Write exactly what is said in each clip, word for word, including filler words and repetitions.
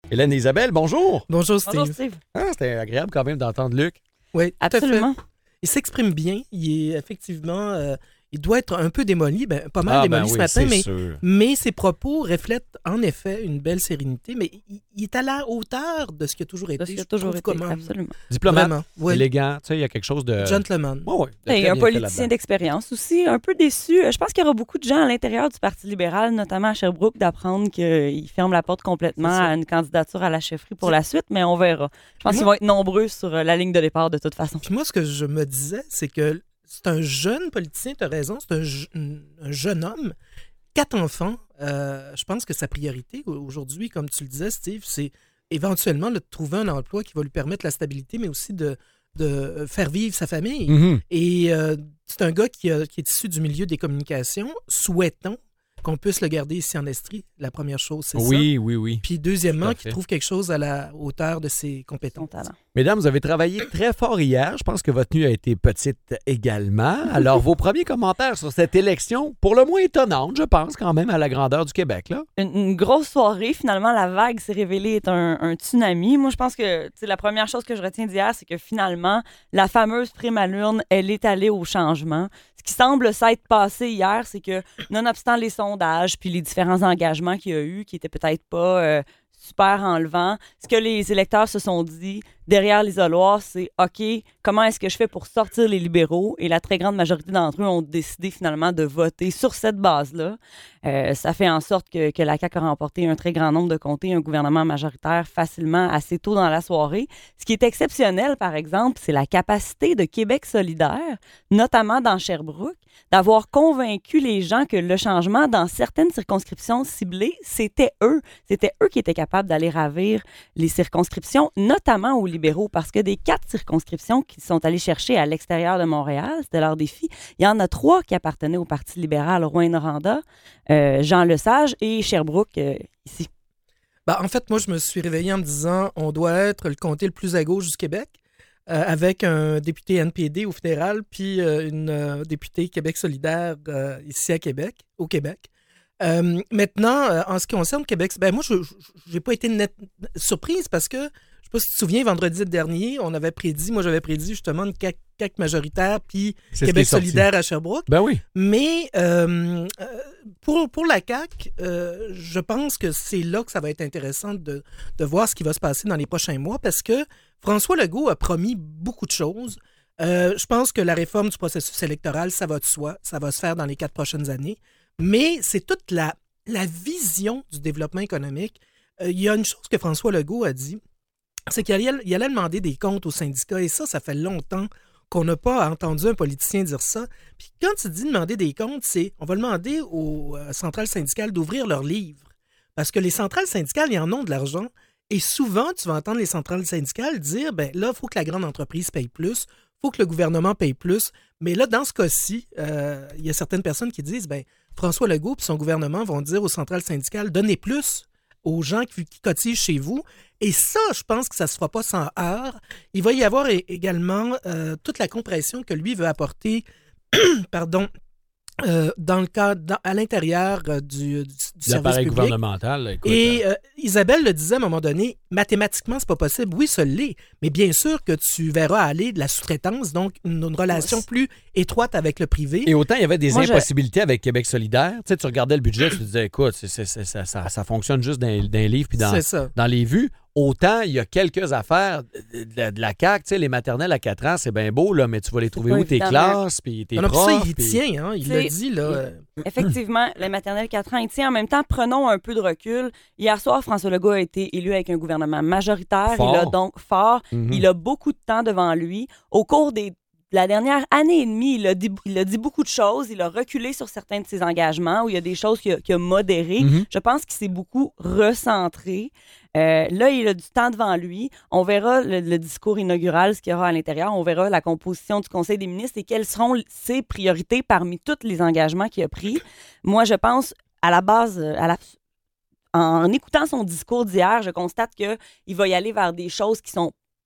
Hélène et Isabelle, bonjour. Bonjour Steve. Bonjour Steve. Ah, c'était agréable quand même d'entendre Luc. Oui, Absolument. tout à fait. Il s'exprime bien. Il est effectivement... Euh, il doit être un peu démoli, ben, pas mal Ah, démoli ben ce oui, matin, c'est mais, sûr. mais ses propos reflètent en effet une belle sérénité, mais il, il est à la hauteur de ce qui a toujours été. De ce qui a je toujours trouve, été, comme homme. absolument. Diplomate, Vraiment, oui. élégant, tu sais, il y a quelque chose de... Gentleman. Ouais, ouais, de Et très un bien fait politicien là-dedans. d'expérience aussi, un peu déçu. Je pense qu'il y aura beaucoup de gens à l'intérieur du Parti libéral, notamment à Sherbrooke, d'apprendre qu'il ferme la porte complètement C'est ça. à une candidature à la chefferie pour la suite, mais on verra. Je pense Moi- qu'ils vont être nombreux sur euh, la ligne de départ de toute façon. Puis moi, ce que je me disais, c'est que c'est un jeune politicien, tu as raison, c'est un, je- un jeune homme, quatre enfants. Euh, je pense que sa priorité aujourd'hui, comme tu le disais, Steve, c'est éventuellement de trouver un emploi qui va lui permettre la stabilité, mais aussi de, de faire vivre sa famille. Mhm. Et euh, c'est un gars qui, a- qui est issu du milieu des communications. Souhaitons qu'on puisse le garder ici en Estrie. La première chose, c'est ça. Oui, oui, oui. Puis Tout deuxièmement, à qu'il fait. trouve quelque chose à la hauteur de ses Son compétences. talent. Mesdames, vous avez travaillé très fort hier. Je pense que votre nuit a été petite également. Alors, vos premiers commentaires sur cette élection, pour le moins étonnante, je pense, quand même, à la grandeur du Québec, là. Une, une grosse soirée, finalement, la vague s'est révélée être un, un tsunami. Moi, je pense que tu sais, la première chose que je retiens d'hier, c'est que finalement, la fameuse prime à l'urne, elle est allée au changement. Ce qui semble s'être passé hier, c'est que, nonobstant les sondages puis les différents engagements qu'il y a eu, qui étaient peut-être pas euh, super enlevants, ce que les électeurs se sont dit derrière l'isoloir, c'est OK, comment est-ce que je fais pour sortir les libéraux? Et la très grande majorité d'entre eux ont décidé finalement de voter sur cette base-là. Euh, ça fait en sorte que, que la C A Q a remporté un très grand nombre de comtés, un gouvernement majoritaire facilement assez tôt dans la soirée. Ce qui est exceptionnel, par exemple, c'est la capacité de Québec solidaire, notamment dans Sherbrooke, d'avoir convaincu les gens que le changement dans certaines circonscriptions ciblées, c'était eux. C'était eux qui étaient capables d'aller ravir les circonscriptions, notamment aux libéraux, parce que des quatre circonscriptions qu'ils sont allés chercher à l'extérieur de Montréal, c'était leur défi, il y en a trois qui appartenaient au Parti libéral, Rouyn-Noranda, euh, Jean Lesage et Sherbrooke, euh, ici. Ben, en fait, moi, je me suis réveillé en me disant on doit être le comté le plus à gauche du Québec, euh, avec un député N P D au fédéral, puis euh, une euh, députée Québec solidaire euh, ici à Québec, au Québec. Euh, maintenant, euh, en ce qui concerne Québec, ben moi, je n'ai pas été net, surprise parce que, je ne sais pas si tu te souviens, vendredi dernier, on avait prédit, moi j'avais prédit justement une C A Q majoritaire, puis C'est ce qui est Québec sorti. solidaire à Sherbrooke. Ben oui. Mais euh, euh, pour, pour la C A Q, euh, je pense que c'est là que ça va être intéressant de, de voir ce qui va se passer dans les prochains mois parce que François Legault a promis beaucoup de choses. Euh, je pense que la réforme du processus électoral, ça va de soi. Ça va se faire dans les quatre prochaines années. Mais c'est toute la, la vision du développement économique. Euh, il y a une chose que François Legault a dit, c'est qu'il allait, il allait demander des comptes aux syndicats. Et ça, ça fait longtemps qu'on n'a pas entendu un politicien dire ça. Puis quand tu dis demander des comptes, c'est on va demander aux euh, centrales syndicales d'ouvrir leurs livres. Parce que les centrales syndicales, ils en ont de l'argent. Et souvent, tu vas entendre les centrales syndicales dire, ben là, il faut que la grande entreprise paye plus, il faut que le gouvernement paye plus. Mais là, dans ce cas-ci, euh, il y a certaines personnes qui disent, ben François Legault et son gouvernement vont dire aux centrales syndicales, donnez plus aux gens qui, qui cotisent chez vous. Et ça, je pense que ça ne se fera pas sans heurts. Il va y avoir é- également euh, toute la compression que lui veut apporter pardon, euh, dans le cadre, dans- à l'intérieur euh, du, du, du service L'appareil public. gouvernemental, là, écoute. Et euh, Isabelle le disait à un moment donné, mathématiquement, c'est pas possible. Oui, ça l'est. Mais bien sûr que tu verras aller de la sous-traitance, donc une, une relation Oui. plus étroite avec le privé. Et autant il y avait des Moi, je- impossibilités avec Québec solidaire. Tu sais, tu regardais le budget, tu te disais, écoute, c'est- c'est- c'est- ça, ça, ça fonctionne juste dans, dans les livres puis dans, C'est ça. dans les vues. Autant il y a quelques affaires de, de- de la C A Q, tu sais, les maternelles à quatre ans, c'est bien beau, là, mais tu vas les trouver pas où tes évident. classes, puis tes Non, non, puis profs. ça, il y puis- tient, hein, il C'est- l'a dit, là. euh, Effectivement, les maternelles quatre ans, il tient. En même temps, prenons un peu de recul. Hier soir, François Legault a été élu avec un gouvernement majoritaire. Fort. Il a donc fort. Mhm. Il a beaucoup de temps devant lui. Au cours des de la dernière année et demie, il a, dit, il a dit beaucoup de choses. Il a reculé sur certains de ses engagements où il y a des choses qu'il a, qu'il a modérées. Mhm. Je pense qu'il s'est beaucoup recentré. Euh, là, il a du temps devant lui. On verra le, le discours inaugural, ce qu'il y aura à l'intérieur. On verra la composition du Conseil des ministres et quelles seront ses priorités parmi tous les engagements qu'il a pris. Moi, je pense, à la base, à la, en écoutant son discours d'hier, je constate qu'il va y aller vers des choses qui sont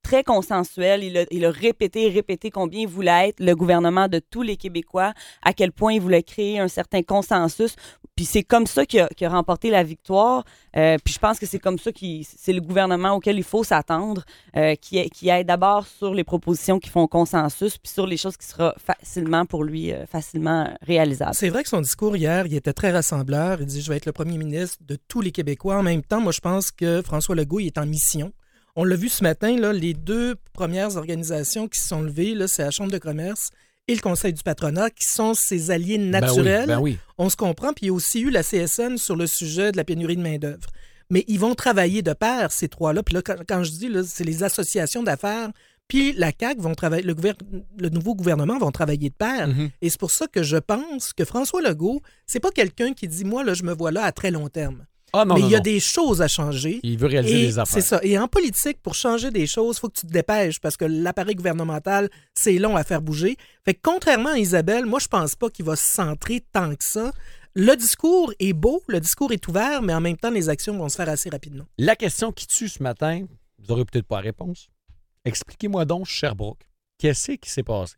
très consensuel. Il a, il a répété, répété combien il voulait être le gouvernement de tous les Québécois, à quel point il voulait créer un certain consensus. Puis c'est comme ça qu'il a, qu'il a remporté la victoire. Euh, puis je pense que c'est comme ça que c'est le gouvernement auquel il faut s'attendre, euh, qui, qui aille d'abord sur les propositions qui font consensus, puis sur les choses qui seront facilement pour lui, euh, facilement réalisables. C'est vrai que son discours hier, il était très rassembleur. Il dit « Je vais être le premier ministre de tous les Québécois ». En même temps, moi, je pense que François Legault, il est en mission. On l'a vu ce matin, là, les deux premières organisations qui se sont levées, là, c'est la Chambre de commerce et le Conseil du patronat, qui sont ses alliés naturels. Ben oui, ben oui. On se comprend. Puis il y a aussi eu la C S N sur le sujet de la pénurie de main-d'œuvre. Mais ils vont travailler de pair, ces trois-là. Puis là, quand, quand je dis, là, c'est les associations d'affaires, puis la C A Q vont travailler, le, gouver- le nouveau gouvernement vont travailler de pair. Mm-hmm. Et c'est pour ça que je pense que François Legault, c'est pas quelqu'un qui dit, moi, là, je me vois là à très long terme. Ah, non, Mais non, il y a non. des choses à changer. Il veut réaliser Et des affaires. c'est ça. Et en politique, pour changer des choses, il faut que tu te dépêches parce que l'appareil gouvernemental, c'est long à faire bouger. Fait que contrairement à Isabelle, moi, je pense pas qu'il va se centrer tant que ça. Le discours est beau, le discours est ouvert, mais en même temps, les actions vont se faire assez rapidement. La question qui tue ce matin, vous n'aurez peut-être pas la réponse. Expliquez-moi donc, Sherbrooke, qu'est-ce qui s'est passé?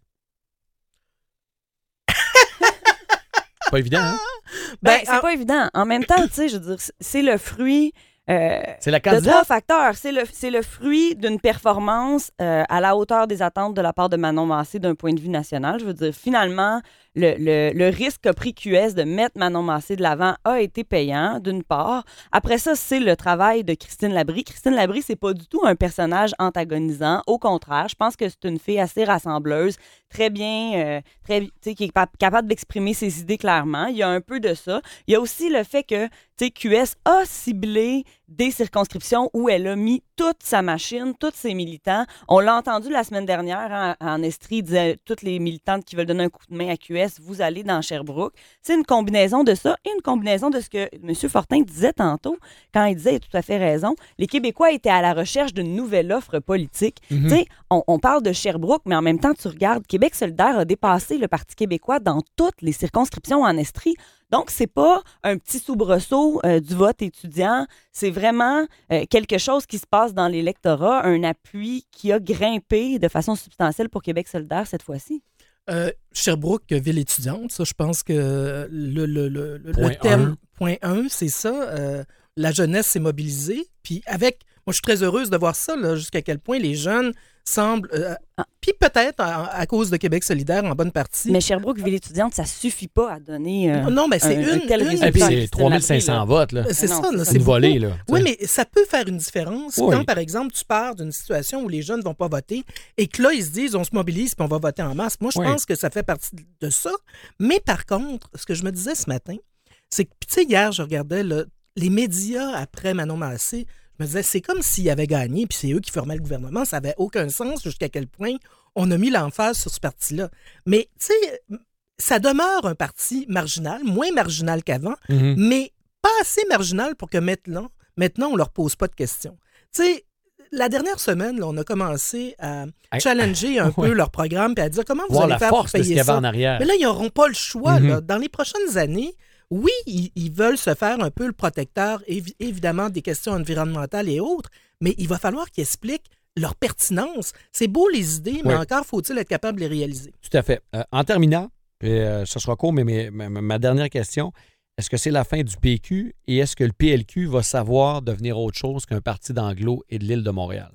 Pas évident, hein? Ben, Ben, c'est en- pas évident. En même temps, tu sais, je veux dire, c'est le fruit euh, C'est la de trois candidate? facteurs. C'est le, c'est le fruit d'une performance euh, à la hauteur des attentes de la part de Manon Massé d'un point de vue national. Je veux dire, finalement, le, le, le risque qu'a pris Q S de mettre Manon Massé de l'avant a été payant, d'une part. Après ça, c'est le travail de Christine Labrie. Christine Labrie, c'est pas du tout un personnage antagonisant. Au contraire, je pense que c'est une fille assez rassembleuse, très bien, euh, très, tu sais, qui est pa- capable d'exprimer ses idées clairement. Il y a un peu de ça. Il y a aussi le fait que, tu sais, Q S a ciblé des circonscriptions où elle a mis toute sa machine, tous ses militants. On l'a entendu la semaine dernière, hein, en Estrie, il disait toutes les militantes qui veulent donner un coup de main à Q S, vous allez dans Sherbrooke. C'est une combinaison de ça et une combinaison de ce que M. Fortin disait tantôt, quand il disait, il a tout à fait raison, les Québécois étaient à la recherche d'une nouvelle offre politique. Mm-hmm. Tu sais, on, on parle de Sherbrooke, mais en même temps, tu regardes, Québec solidaire a dépassé le Parti québécois dans toutes les circonscriptions en Estrie. Donc, c'est pas un petit soubresaut euh, du vote étudiant, c'est vraiment euh, quelque chose qui se passe dans l'électorat, un appui qui a grimpé de façon substantielle pour Québec solidaire cette fois-ci. Euh, Sherbrooke, ville étudiante, ça, je pense que le, le, le, le Point terme un. point un, c'est ça. Euh, la jeunesse s'est mobilisée. Puis avec, moi, je suis très heureuse de voir ça, là, jusqu'à quel point les jeunes semblent. Euh, Ah. Puis peut-être à, à cause de Québec solidaire, en bonne partie. Mais Sherbrooke, ville étudiante, ça suffit pas à donner euh, non, mais c'est un, un une. tel une- résultat. Et puis à c'est Christine trois mille cinq cents Labrie, votes, là. C'est non, ça, c'est là, ça. C'est une beaucoup. volée, là. Oui, t'sais. mais ça peut faire une différence Oui. quand, par exemple, tu pars d'une situation où les jeunes ne vont pas voter et que là, ils se disent, on se mobilise puis on va voter en masse. Moi, je Oui. pense que ça fait partie de ça. Mais par contre, ce que je me disais ce matin, c'est que, tu sais, hier, je regardais là, les médias après Manon Massé. Je me disais, c'est comme s'ils avaient gagné puis c'est eux qui formaient le gouvernement. Ça n'avait aucun sens jusqu'à quel point on a mis l'emphase sur ce parti-là. Mais, tu sais, ça demeure un parti marginal, moins marginal qu'avant, Mhm. mais pas assez marginal pour que maintenant, maintenant on leur pose pas de questions. Tu sais, la dernière semaine, là, on a commencé à À- challenger un Ouais. peu leur programme et à dire comment vous Voir allez la faire force pour de ce qu'il y payer avait ça. en arrière. Mais là, ils n'auront pas le choix. Mhm. là. Dans les prochaines années, oui, ils, ils veulent se faire un peu le protecteur, évi- évidemment, des questions environnementales et autres, mais il va falloir qu'ils expliquent leur pertinence. C'est beau les idées, mais Ouais. encore faut-il être capable de les réaliser. Tout à fait. Euh, en terminant, puis, euh, ça sera court, mais mes- ma, ma dernière question, est-ce que c'est la fin du P Q et est-ce que le P L Q va savoir devenir autre chose qu'un parti d'Anglo et de l'île de Montréal?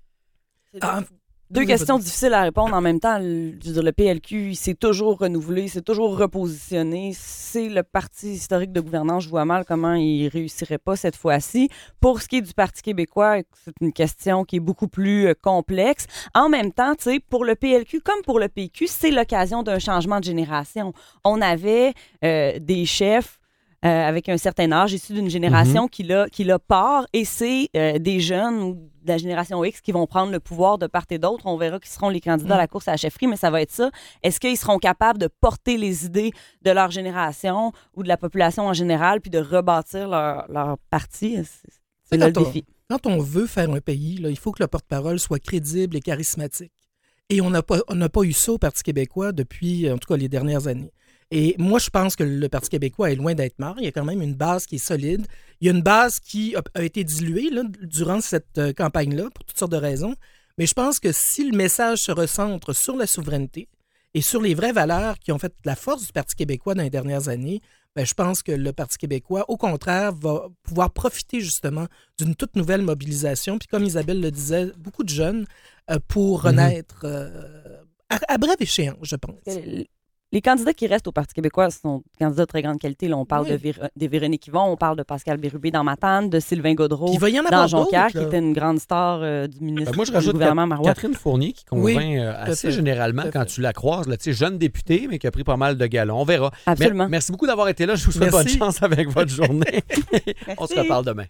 Ah, Deux oui, questions vas-y. difficiles à répondre en même temps. Le, je veux dire, le P L Q, il s'est toujours renouvelé, il s'est toujours repositionné. C'est le parti historique de gouvernance. Je vois mal comment il réussirait pas cette fois-ci. Pour ce qui est du Parti québécois, c'est une question qui est beaucoup plus euh, complexe. En même temps, tu sais, pour le P L Q comme pour le P Q, c'est l'occasion d'un changement de génération. On avait euh, des chefs Euh, avec un certain âge, issus d'une génération qui, l'a, qui l'a part, et c'est euh, des jeunes ou de la génération X qui vont prendre le pouvoir de part et d'autre. On verra qui seront les candidats à la course à la chefferie, mais ça va être ça. Est-ce qu'ils seront capables de porter les idées de leur génération ou de la population en général, puis de rebâtir leur, leur parti? C'est, c'est là le Quand on- défi. Quand on veut faire un pays, là, il faut que le porte-parole soit crédible et charismatique. Et on n'a pas, on n'a pas eu ça au Parti québécois depuis, en tout cas, les dernières années. Et moi, je pense que le Parti québécois est loin d'être mort. Il y a quand même une base qui est solide. Il y a une base qui a, a été diluée là, durant cette euh, campagne-là, pour toutes sortes de raisons. Mais je pense que si le message se recentre sur la souveraineté et sur les vraies valeurs qui ont fait la force du Parti québécois dans les dernières années, bien, je pense que le Parti québécois, au contraire, va pouvoir profiter justement d'une toute nouvelle mobilisation. Puis comme Isabelle le disait, beaucoup de jeunes euh, pour renaître euh, à, à brève échéance, je pense. Les candidats qui restent au Parti québécois sont des candidats de très grande qualité. Là, on parle oui. de, Vér- de Véronique Yvon, on parle de Pascal Bérubé dans Matane, de Sylvain Gaudreau Puis il va y en avoir dans Jonquière, qui d'autres, là. était une grande star euh, du ministre Ben, moi, je du rajoute gouvernement Cat- Marois. Catherine Fournier qui convainc Oui, euh, tout à assez fait. généralement Tout à quand fait. tu la croises. Là, tu sais, jeune députée, mais qui a pris pas mal de galons. On verra. Absolument. Mer- merci beaucoup d'avoir été là. Je vous souhaite bonne Merci. chance avec votre journée. On se Merci. reparle demain.